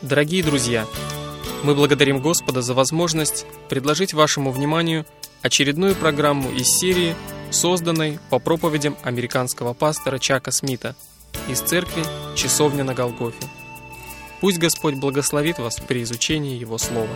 Дорогие друзья, мы благодарим Господа за возможность предложить вашему вниманию очередную программу из серии, созданной по проповедям американского пастора Чака Смита из церкви «Часовня на Голгофе». Пусть Господь благословит вас при изучении Его Слова.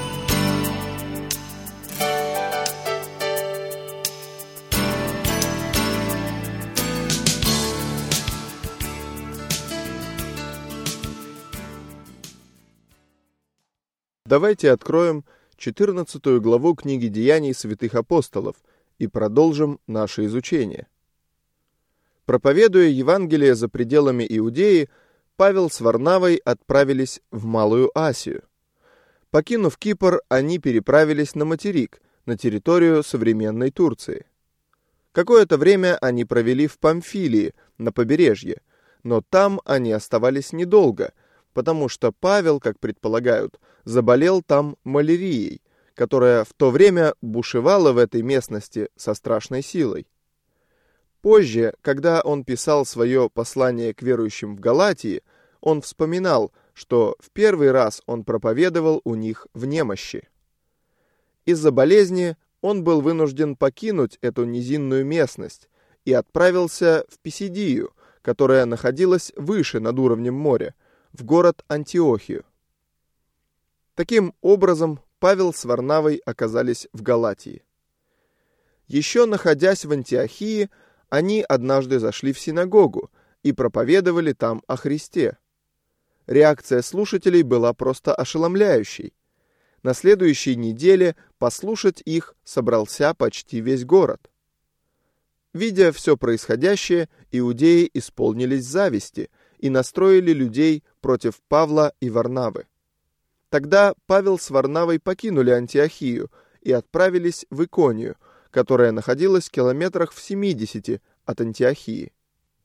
Давайте откроем 14 главу книги Деяний святых апостолов и продолжим наше изучение. Проповедуя Евангелие за пределами Иудеи, Павел с Варнавой отправились в Малую Асию. Покинув Кипр, они переправились на материк, на территорию современной Турции. Какое-то время они провели в Памфилии, на побережье, но там они оставались недолго, потому что Павел, как предполагают, заболел там малярией, которая в то время бушевала в этой местности со страшной силой. Позже, когда он писал свое послание к верующим в Галатии, он вспоминал, что в первый раз он проповедовал у них в немощи. Из-за болезни он был вынужден покинуть эту низинную местность и отправился в Писидию, которая находилась выше над уровнем моря, в город Антиохию. Таким образом, Павел с Варнавой оказались в Галатии. Еще находясь в Антиохии, они однажды зашли в синагогу и проповедовали там о Христе. Реакция слушателей была просто ошеломляющей. На следующей неделе послушать их собрался почти весь город. Видя все происходящее, иудеи исполнились зависти и настроили людей против Павла и Варнавы. Тогда Павел с Варнавой покинули Антиохию и отправились в Иконию, которая находилась в километрах в 70 от Антиохии.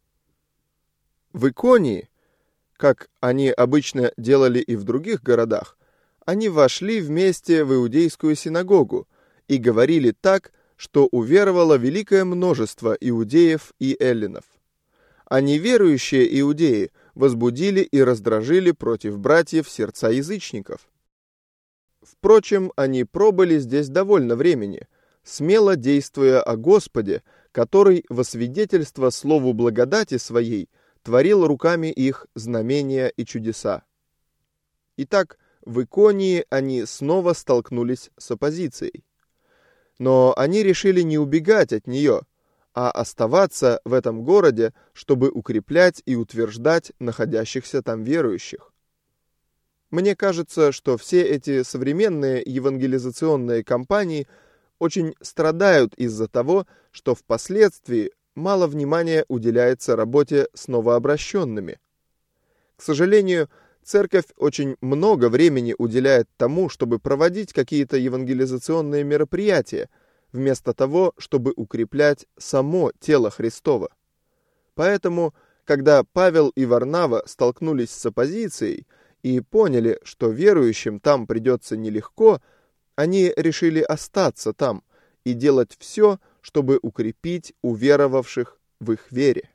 В Иконии, как они обычно делали и в других городах, они вошли вместе в иудейскую синагогу и говорили так, что уверовало великое множество иудеев и эллинов. А неверующие иудеи возбудили и раздражили против братьев сердца язычников. Впрочем, они пробыли здесь довольно времени, смело действуя о Господе, который во свидетельство слову благодати своей творил руками их знамения и чудеса. Итак, в Иконии они снова столкнулись с оппозицией. Но они решили не убегать от нее, а оставаться в этом городе, чтобы укреплять и утверждать находящихся там верующих. Мне кажется, что все эти современные евангелизационные кампании очень страдают из-за того, что впоследствии мало внимания уделяется работе с новообращенными. К сожалению, Церковь очень много времени уделяет тому, чтобы проводить какие-то евангелизационные мероприятия, вместо того, чтобы укреплять само тело Христово. Поэтому, когда Павел и Варнава столкнулись с оппозицией и поняли, что верующим там придется нелегко, они решили остаться там и делать все, чтобы укрепить уверовавших в их вере.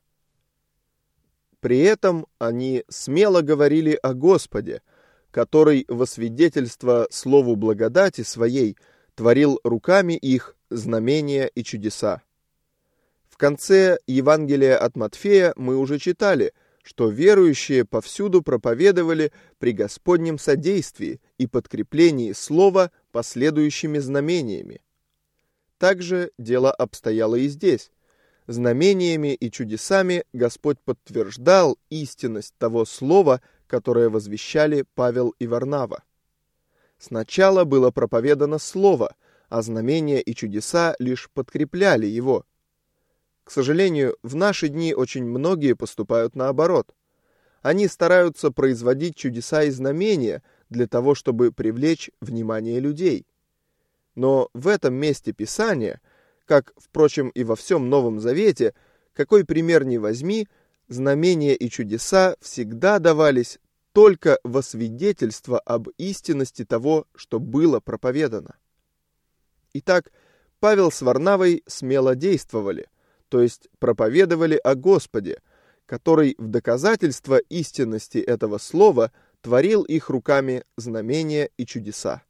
При этом они смело говорили о Господе, который во свидетельство слову благодати своей творил руками их знамения и чудеса. В конце Евангелия от Матфея мы уже читали, что верующие повсюду проповедовали при Господнем содействии и подкреплении слова последующими знамениями. Также дело обстояло и здесь. Знамениями и чудесами Господь подтверждал истинность того слова, которое возвещали Павел и Варнава. Сначала было проповедано слово, а знамения и чудеса лишь подкрепляли его. К сожалению, в наши дни очень многие поступают наоборот. Они стараются производить чудеса и знамения для того, чтобы привлечь внимание людей. Но в этом месте Писания, как, впрочем, и во всем Новом Завете, какой пример ни возьми, знамения и чудеса всегда давались только во свидетельство об истинности того, что было проповедано. Итак, Павел с Варнавой смело действовали, то есть проповедовали о Господе, который в доказательство истинности этого слова творил их руками знамения и чудеса.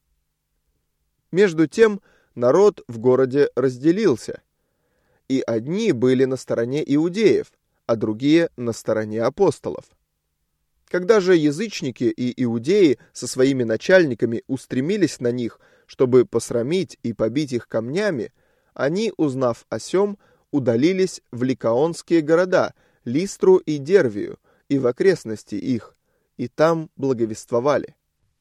Между тем народ в городе разделился, и одни были на стороне иудеев, а другие на стороне апостолов. Когда же язычники и иудеи со своими начальниками устремились на них, чтобы посрамить и побить их камнями, они, узнав о сем, удалились в ликаонские города, Листру и Дервию, и в окрестности их, и там благовествовали.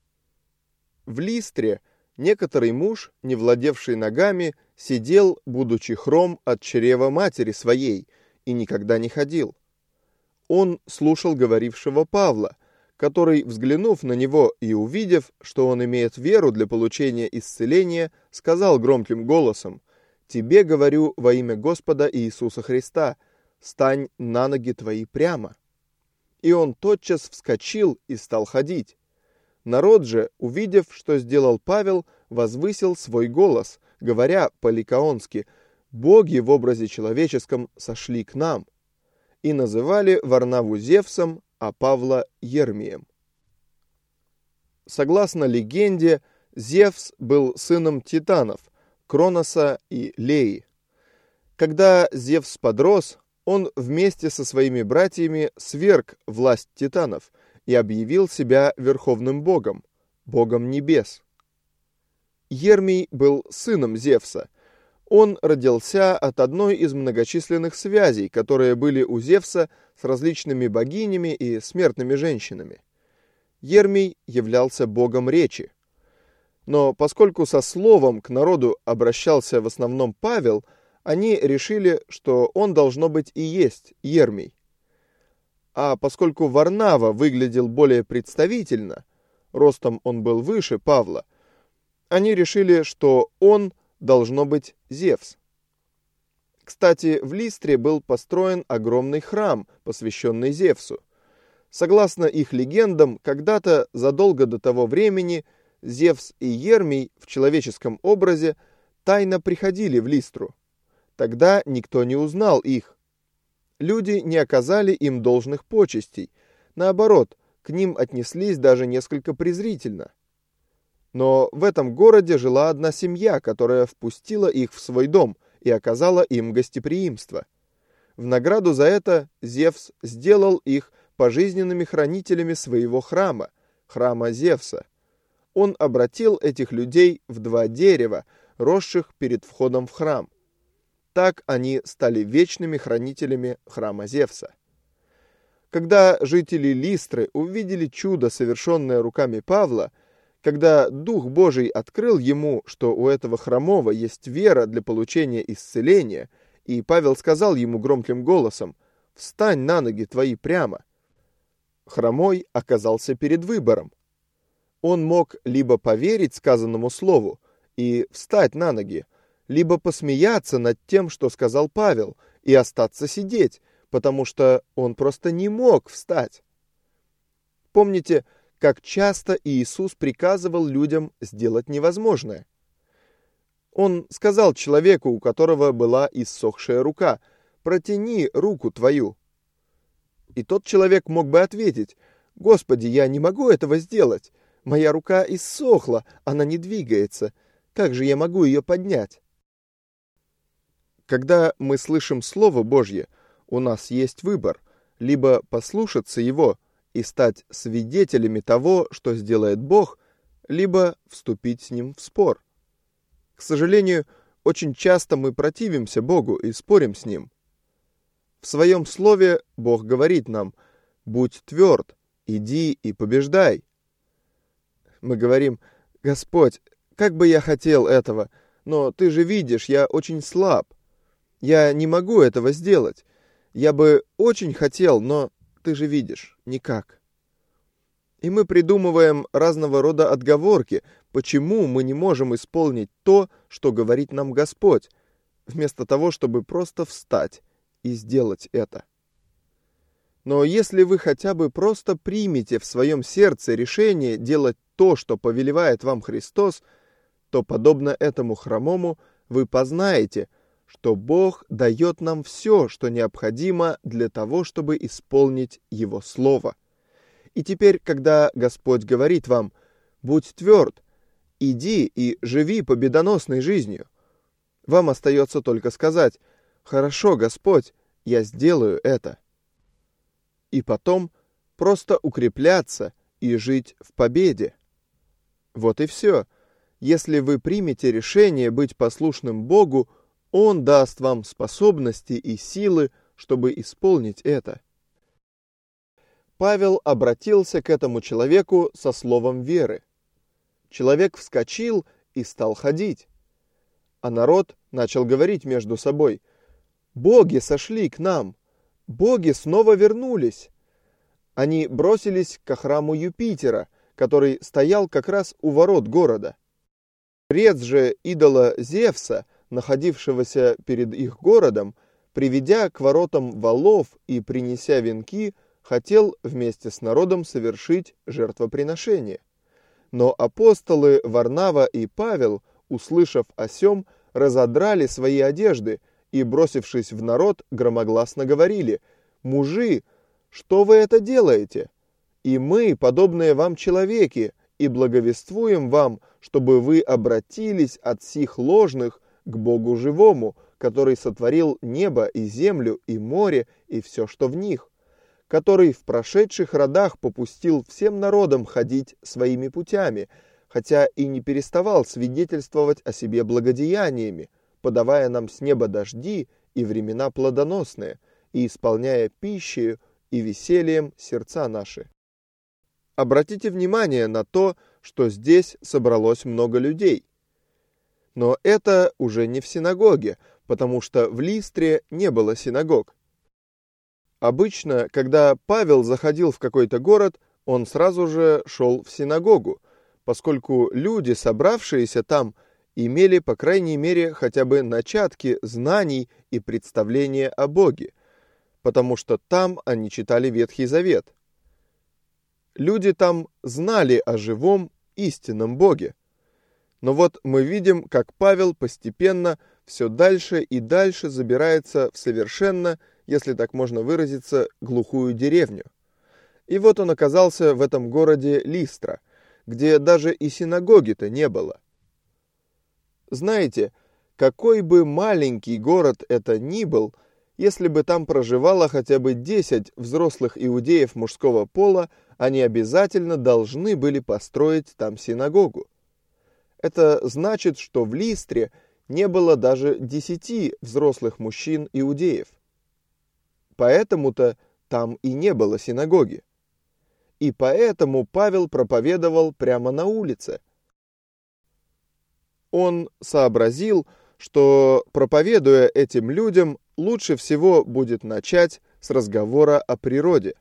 В Листре некоторый муж, не владевший ногами, сидел, будучи хром от чрева матери своей, и никогда не ходил. Он слушал говорившего Павла, который, взглянув на него и увидев, что он имеет веру для получения исцеления, сказал громким голосом: «Тебе говорю во имя Господа Иисуса Христа, стань на ноги твои прямо». И он тотчас вскочил и стал ходить. Народ же, увидев, что сделал Павел, возвысил свой голос, говоря по-ликаонски: «Боги в образе человеческом сошли к нам», и называли Варнаву Зевсом, а Павла Ермием. Согласно легенде, Зевс был сыном титанов, Кроноса и Леи. Когда Зевс подрос, он вместе со своими братьями сверг власть титанов и объявил себя верховным богом, богом небес. Ермий был сыном Зевса. Он родился от одной из многочисленных связей, которые были у Зевса с различными богинями и смертными женщинами. Ермий являлся богом речи. Но поскольку со словом к народу обращался в основном Павел, они решили, что он должно быть и есть Ермий. А поскольку Варнава выглядел более представительно, ростом он был выше Павла, они решили, что он должно быть Зевс. Кстати, в Листре был построен огромный храм, посвященный Зевсу. Согласно их легендам, когда-то задолго до того времени Зевс и Ермий в человеческом образе тайно приходили в Листру. Тогда никто не узнал их. Люди не оказали им должных почестей. Наоборот, к ним отнеслись даже несколько презрительно. Но в этом городе жила одна семья, которая впустила их в свой дом и оказала им гостеприимство. В награду за это Зевс сделал их пожизненными хранителями своего храма, храма Зевса. Он обратил этих людей в два дерева, росших перед входом в храм. Так они стали вечными хранителями храма Зевса. Когда жители Листры увидели чудо, совершенное руками Павла, когда Дух Божий открыл ему, что у этого хромого есть вера для получения исцеления, и Павел сказал ему громким голосом: «Встань на ноги твои прямо», хромой оказался перед выбором. Он мог либо поверить сказанному слову и встать на ноги, либо посмеяться над тем, что сказал Павел, и остаться сидеть, потому что он просто не мог встать. Помните, как часто Иисус приказывал людям сделать невозможное? Он сказал человеку, у которого была иссохшая рука: «Протяни руку твою». И тот человек мог бы ответить: «Господи, я не могу этого сделать. Моя рука иссохла, она не двигается. Как же я могу ее поднять?» Когда мы слышим Слово Божье, у нас есть выбор: либо послушаться Его и стать свидетелями того, что сделает Бог, либо вступить с Ним в спор. К сожалению, очень часто мы противимся Богу и спорим с Ним. В Своем Слове Бог говорит нам: «Будь тверд, иди и побеждай». Мы говорим: «Господь, как бы я хотел этого, но Ты же видишь, я очень слаб. Я не могу этого сделать. Я бы очень хотел, но Ты же видишь, никак». И мы придумываем разного рода отговорки, почему мы не можем исполнить то, что говорит нам Господь, вместо того, чтобы просто встать и сделать это. Но если вы хотя бы просто примете в своем сердце решение делать то, что повелевает вам Христос, то, подобно этому хромому, вы познаете, что Бог дает нам все, что необходимо для того, чтобы исполнить Его Слово. И теперь, когда Господь говорит вам: «Будь тверд, иди и живи победоносной жизнью», вам остается только сказать: «Хорошо, Господь, я сделаю это». И потом просто укрепляться и жить в победе. Вот и все. Если вы примете решение быть послушным Богу, Он даст вам способности и силы, чтобы исполнить это. Павел обратился к этому человеку со словом веры. Человек вскочил и стал ходить. А народ начал говорить между собой: «Боги сошли к нам! Боги снова вернулись!» Они бросились к храму Юпитера, который стоял как раз у ворот города. Жрец же идола Зевса, находившегося перед их городом, приведя к воротам валов и принеся венки, хотел вместе с народом совершить жертвоприношение. Но апостолы Варнава и Павел, услышав о сем, разодрали свои одежды и, бросившись в народ, громогласно говорили: «Мужи, что вы это делаете? И мы, подобные вам человеки, и благовествуем вам, чтобы вы обратились от сих ложных к Богу живому, который сотворил небо и землю и море и все, что в них, который в прошедших родах попустил всем народам ходить своими путями, хотя и не переставал свидетельствовать о себе благодеяниями, подавая нам с неба дожди и времена плодоносные, и исполняя пищею и весельем сердца наши». Обратите внимание на то, что здесь собралось много людей. Но это уже не в синагоге, потому что в Листре не было синагог. Обычно, когда Павел заходил в какой-то город, он сразу же шел в синагогу, поскольку люди, собравшиеся там, имели, по крайней мере, хотя бы начатки знаний и представления о Боге, потому что там они читали Ветхий Завет. Люди там знали о живом, истинном Боге. Но вот мы видим, как Павел постепенно все дальше и дальше забирается в совершенно, если так можно выразиться, глухую деревню. И вот он оказался в этом городе Листра, где даже и синагоги-то не было. Знаете, какой бы маленький город это ни был, если бы там проживало хотя бы 10 взрослых иудеев мужского пола, они обязательно должны были построить там синагогу. Это значит, что в Листре не было даже 10 взрослых мужчин-иудеев. Поэтому-то там и не было синагоги. И поэтому Павел проповедовал прямо на улице. Он сообразил, что, проповедуя этим людям, лучше всего будет начать с разговора о природе.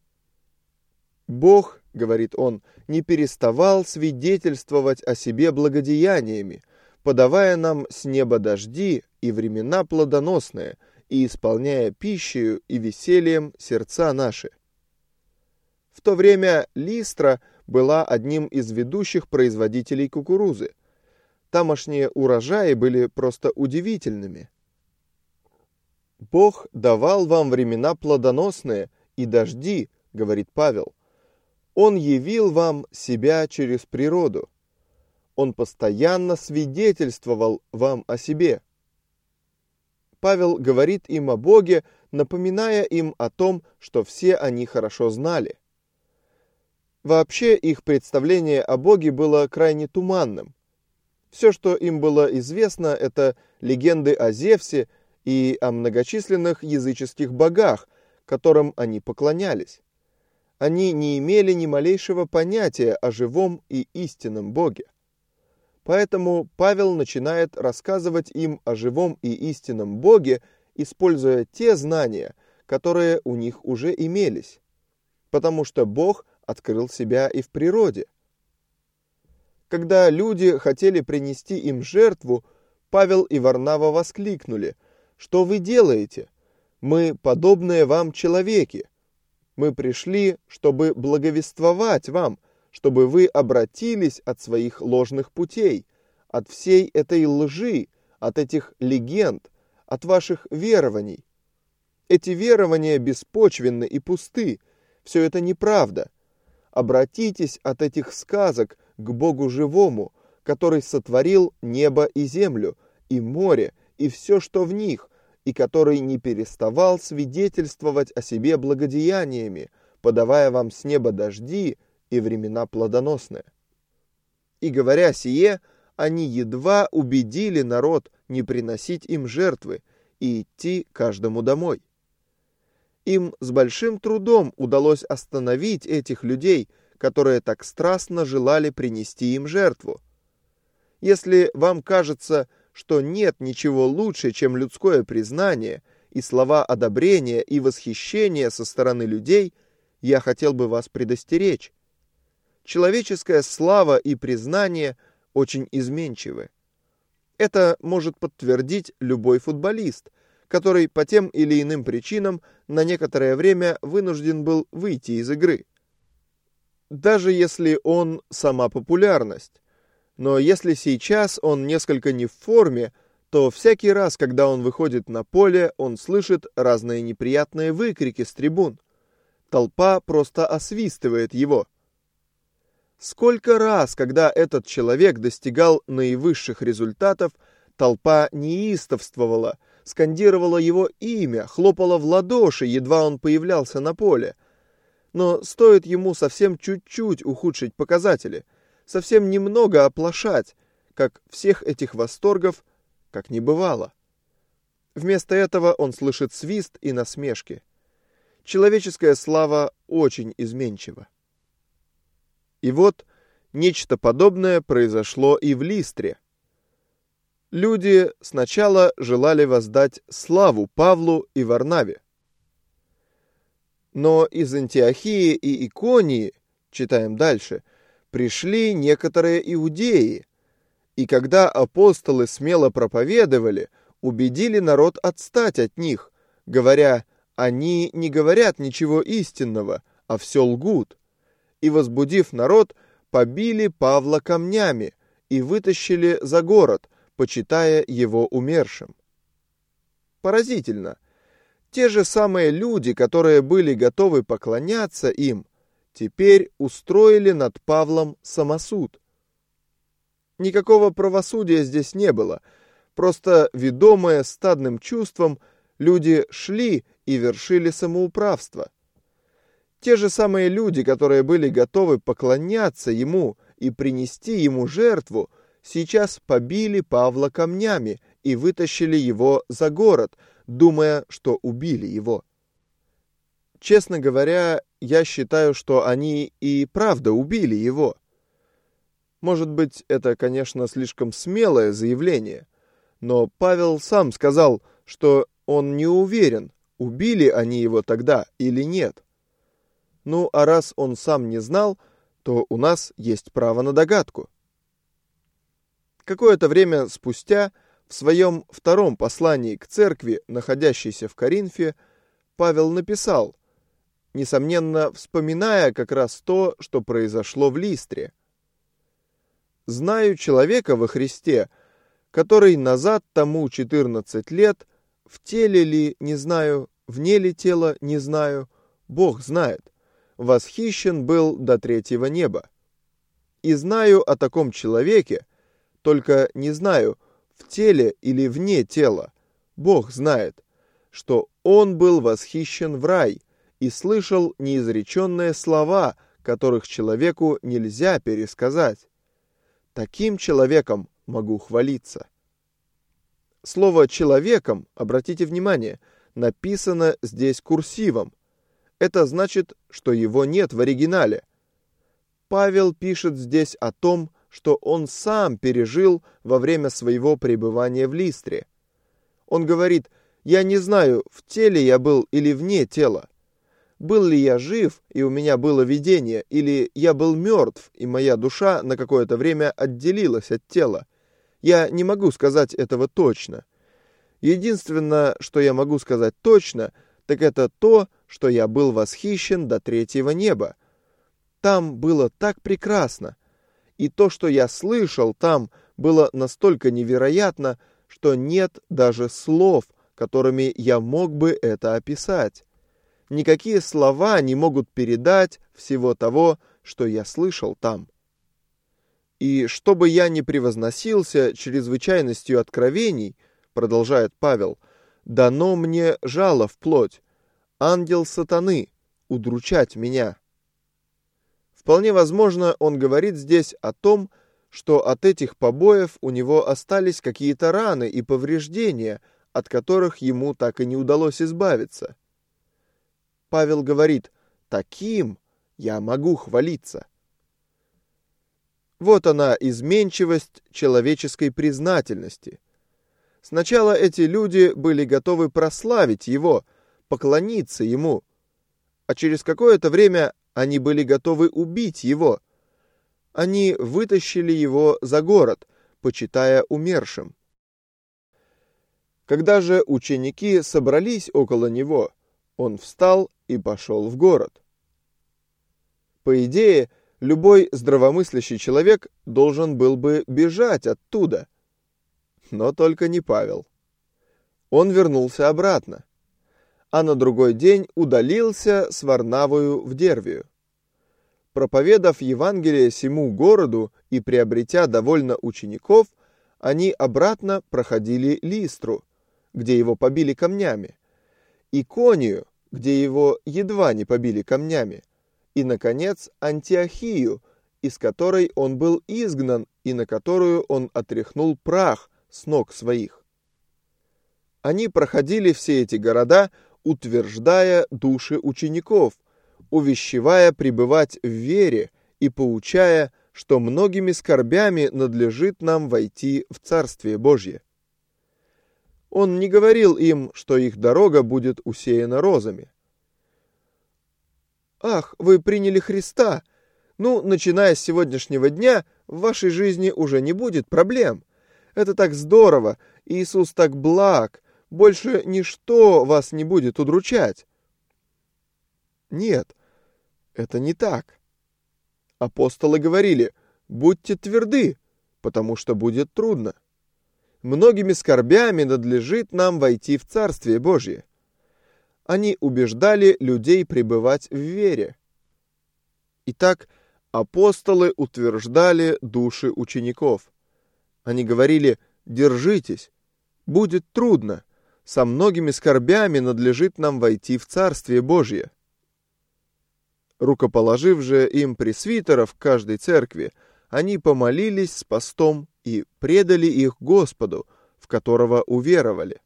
«Бог, — говорит он, — не переставал свидетельствовать о себе благодеяниями, подавая нам с неба дожди и времена плодоносные, и исполняя пищею и весельем сердца наши». В то время Листра была одним из ведущих производителей кукурузы. Тамошние урожаи были просто удивительными. «Бог давал вам времена плодоносные и дожди, — говорит Павел. Он явил вам себя через природу. Он постоянно свидетельствовал вам о себе». Павел говорит им о Боге, напоминая им о том, что все они хорошо знали. Вообще их представление о Боге было крайне туманным. Все, что им было известно, это легенды о Зевсе и о многочисленных языческих богах, которым они поклонялись. Они не имели ни малейшего понятия о живом и истинном Боге. Поэтому Павел начинает рассказывать им о живом и истинном Боге, используя те знания, которые у них уже имелись, потому что Бог открыл себя и в природе. Когда люди хотели принести им жертву, Павел и Варнава воскликнули: «Что вы делаете? Мы подобные вам человеки. Мы пришли, чтобы благовествовать вам, чтобы вы обратились от своих ложных путей, от всей этой лжи, от этих легенд, от ваших верований. Эти верования беспочвенны и пусты, все это неправда. Обратитесь от этих сказок к Богу живому, который сотворил небо и землю, и море, и все, что в них, и который не переставал свидетельствовать о себе благодеяниями, подавая вам с неба дожди и времена плодоносные. И говоря сие, они едва убедили народ не приносить им жертвы и идти каждому домой. Им с большим трудом удалось остановить этих людей, которые так страстно желали принести им жертву. Если вам кажется, что нет ничего лучше, чем людское признание и слова одобрения и восхищения со стороны людей, я хотел бы вас предостеречь. Человеческая слава и признание очень изменчивы. Это может подтвердить любой футболист, который по тем или иным причинам на некоторое время вынужден был выйти из игры. Даже если он сама популярность. Но если сейчас он несколько не в форме, то всякий раз, когда он выходит на поле, он слышит разные неприятные выкрики с трибун. Толпа просто освистывает его. Сколько раз, когда этот человек достигал наивысших результатов, толпа неистовствовала, скандировала его имя, хлопала в ладоши, едва он появлялся на поле. Но стоит ему совсем чуть-чуть ухудшить показатели, совсем немного оплошать, как всех этих восторгов как не бывало. Вместо этого он слышит свист и насмешки. Человеческая слава очень изменчива. И вот нечто подобное произошло и в Листре. Люди сначала желали воздать славу Павлу и Варнаве. Но из Антиохии и Иконии, читаем дальше, пришли некоторые иудеи, и когда апостолы смело проповедовали, убедили народ отстать от них, говоря: «Они не говорят ничего истинного, а все лгут». И, возбудив народ, побили Павла камнями и вытащили за город, почитая его умершим. Поразительно. Те же самые люди, которые были готовы поклоняться им, теперь устроили над Павлом самосуд. Никакого правосудия здесь не было, просто, ведомые стадным чувством, люди шли и вершили самоуправство. Те же самые люди, которые были готовы поклоняться ему и принести ему жертву, сейчас побили Павла камнями и вытащили его за город, думая, что убили его. Честно говоря, я считаю, что они и правда убили его. Может быть, это, конечно, слишком смелое заявление, но Павел сам сказал, что он не уверен, убили они его тогда или нет. Ну, а раз он сам не знал, то у нас есть право на догадку. Какое-то время спустя, в своем втором послании к церкви, находящейся в Коринфе, Павел написал, несомненно, вспоминая как раз то, что произошло в Листре: «Знаю человека во Христе, который назад тому 14 лет, в теле ли, не знаю, вне ли тела, не знаю, Бог знает, восхищен был до 3-го неба. И знаю о таком человеке, только не знаю, в теле или вне тела, Бог знает, что он был восхищен в рай и слышал неизреченные слова, которых человеку нельзя пересказать. Таким человеком могу хвалиться». Слово «человеком», обратите внимание, написано здесь курсивом. Это значит, что его нет в оригинале. Павел пишет здесь о том, что он сам пережил во время своего пребывания в Листре. Он говорит: «Я не знаю, в теле я был или вне тела. Был ли я жив, и у меня было видение, или я был мертв, и моя душа на какое-то время отделилась от тела. Я не могу сказать этого точно. Единственное, что я могу сказать точно, так это то, что я был восхищен до 3-го неба. Там было так прекрасно. И то, что я слышал там, было настолько невероятно, что нет даже слов, которыми я мог бы это описать. Никакие слова не могут передать всего того, что я слышал там. И чтобы я не превозносился чрезвычайностью откровений, продолжает Павел, дано мне жало в плоть, ангел сатаны, удручать меня. Вполне возможно, он говорит здесь о том, что от этих побоев у него остались какие-то раны и повреждения, от которых ему так и не удалось избавиться. Павел говорит: «Таким я могу хвалиться». Вот она, изменчивость человеческой признательности. Сначала эти люди были готовы прославить его, поклониться ему, а через какое-то время они были готовы убить его. Они вытащили его за город, почитая умершим. Когда же ученики собрались около него, он встал и пошел в город. По идее, любой здравомыслящий человек должен был бы бежать оттуда. Но только не Павел. Он вернулся обратно, а на другой день удалился с Варнавою в Дервию. Проповедав Евангелие сему городу и приобретя довольно учеников, они обратно проходили Листру, где его побили камнями, Иконию, где его едва не побили камнями, и, наконец, Антиохию, из которой он был изгнан и на которую он отряхнул прах с ног своих. Они проходили все эти города, утверждая души учеников, увещевая пребывать в вере и поучая, что многими скорбями надлежит нам войти в Царствие Божье. Он не говорил им, что их дорога будет усеяна розами. «Ах, вы приняли Христа! Ну, начиная с сегодняшнего дня, в вашей жизни уже не будет проблем. Это так здорово, Иисус так благ, больше ничто вас не будет удручать». Нет, это не так. Апостолы говорили: «Будьте тверды, потому что будет трудно. Многими скорбями надлежит нам войти в Царствие Божье». Они убеждали людей пребывать в вере. Итак, апостолы утверждали души учеников. Они говорили: «Держитесь, будет трудно, со многими скорбями надлежит нам войти в Царствие Божье». Рукоположив же им пресвитеров каждой церкви, они помолились с постом и предали их Господу, в которого уверовали.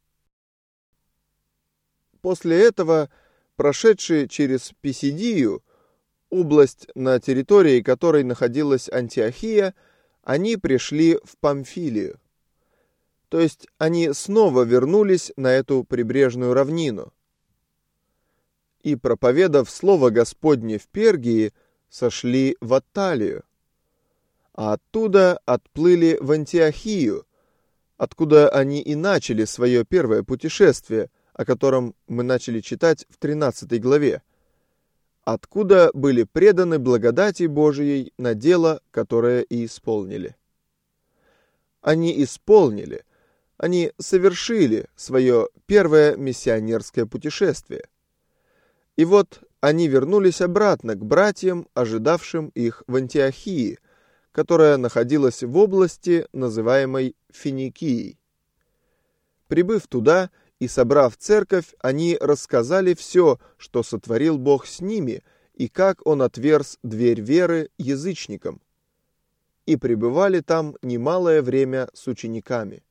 После этого, прошедшие через Писидию, область, на территории которой находилась Антиохия, они пришли в Памфилию. То есть они снова вернулись на эту прибрежную равнину. И, проповедав слово Господне в Пергии, сошли в Атталию, а оттуда отплыли в Антиохию, откуда они и начали свое первое путешествие, о котором мы начали читать в 13 главе, откуда были преданы благодати Божией на дело, которое и исполнили. Они исполнили, они совершили свое первое миссионерское путешествие. И вот они вернулись обратно к братьям, ожидавшим их в Антиохии, которая находилась в области, называемой Финикией. Прибыв туда и собрав церковь, они рассказали все, что сотворил Бог с ними, и как Он отверз дверь веры язычникам. И пребывали там немалое время с учениками.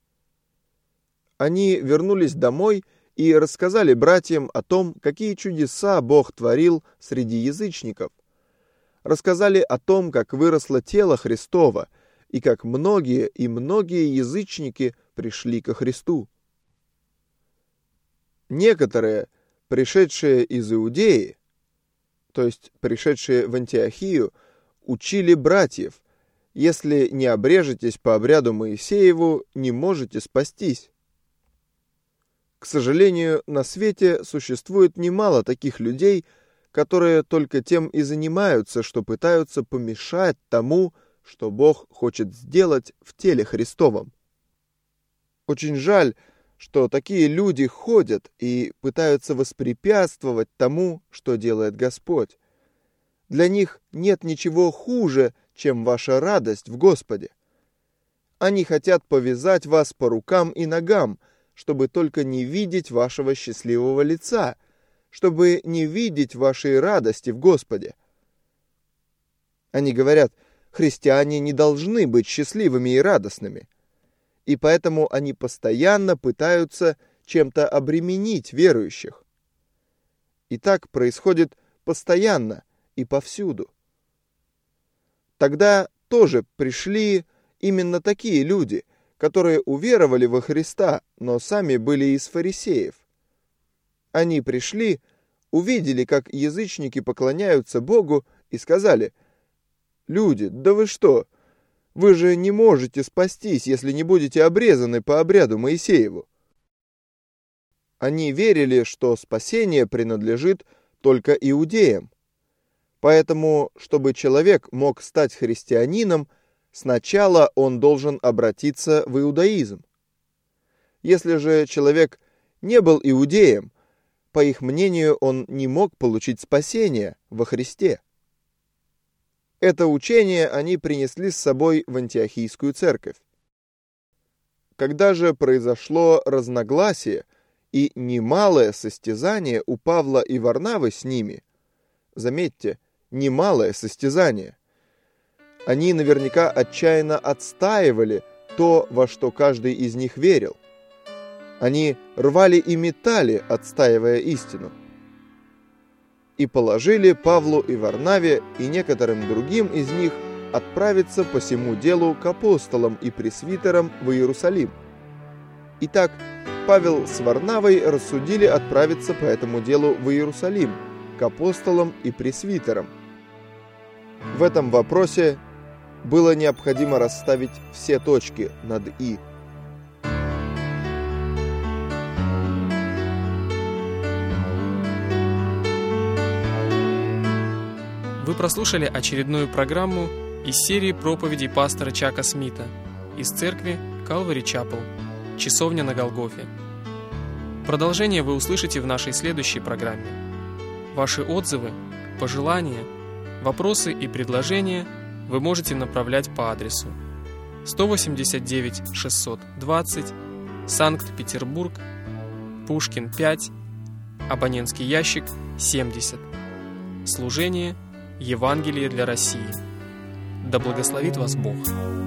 Они вернулись домой и рассказали братьям о том, какие чудеса Бог творил среди язычников. Рассказали о том, как выросло тело Христово, и как многие и многие язычники пришли ко Христу. Некоторые, пришедшие из Иудеи, то есть пришедшие в Антиохию, учили братьев: «Если не обрежетесь по обряду Моисееву, не можете спастись». К сожалению, на свете существует немало таких людей, которые только тем и занимаются, что пытаются помешать тому, что Бог хочет сделать в теле Христовом. Очень жаль, что такие люди ходят и пытаются воспрепятствовать тому, что делает Господь. Для них нет ничего хуже, чем ваша радость в Господе. Они хотят повязать вас по рукам и ногам, чтобы только не видеть вашего счастливого лица, чтобы не видеть вашей радости в Господе. Они говорят, христиане не должны быть счастливыми и радостными, и поэтому они постоянно пытаются чем-то обременить верующих. И так происходит постоянно и повсюду. Тогда тоже пришли именно такие люди, которые уверовали во Христа, но сами были из фарисеев. Они пришли, увидели, как язычники поклоняются Богу, и сказали: «Люди, да вы что? Вы же не можете спастись, если не будете обрезаны по обряду Моисееву». Они верили, что спасение принадлежит только иудеям. Поэтому, чтобы человек мог стать христианином, сначала он должен обратиться в иудаизм. Если же человек не был иудеем, по их мнению, он не мог получить спасение во Христе. Это учение они принесли с собой в Антиохийскую церковь. Когда же произошло разногласие и немалое состязание у Павла и Варнавы с ними, заметьте, немалое состязание, они наверняка отчаянно отстаивали то, во что каждый из них верил. Они рвали и метали, отстаивая истину. И положили Павлу и Варнаве и некоторым другим из них отправиться по сему делу к апостолам и пресвитерам в Иерусалим. Итак, Павел с Варнавой рассудили отправиться по этому делу в Иерусалим, к апостолам и пресвитерам. В этом вопросе было необходимо расставить все точки над «и». Вы прослушали очередную программу из серии проповедей пастора Чака Смита из церкви Calvary Chapel, Часовня на Голгофе. Продолжение вы услышите в нашей следующей программе. Ваши отзывы, пожелания, вопросы и предложения вы можете направлять по адресу 189 620, Санкт-Петербург, Пушкин 5, абонентский ящик 70. Служение Евангелие для России. Да благословит вас Бог!